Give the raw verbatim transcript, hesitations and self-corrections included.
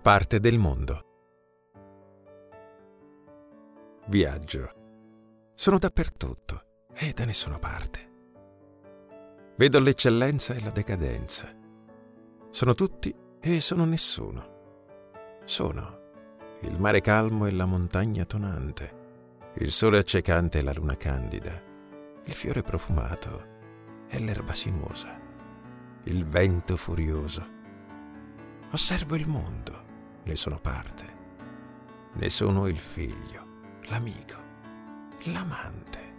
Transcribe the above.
parte del mondo. Viaggio. Sono dappertutto e da nessuna parte. Vedo l'eccellenza e la decadenza. Sono tutti e sono nessuno. Sono il mare calmo e la montagna tonante, il sole accecante e la luna candida, il fiore profumato e l'erba sinuosa, il vento furioso. Osservo il mondo, ne sono parte. Ne sono il figlio, l'amico, l'amante.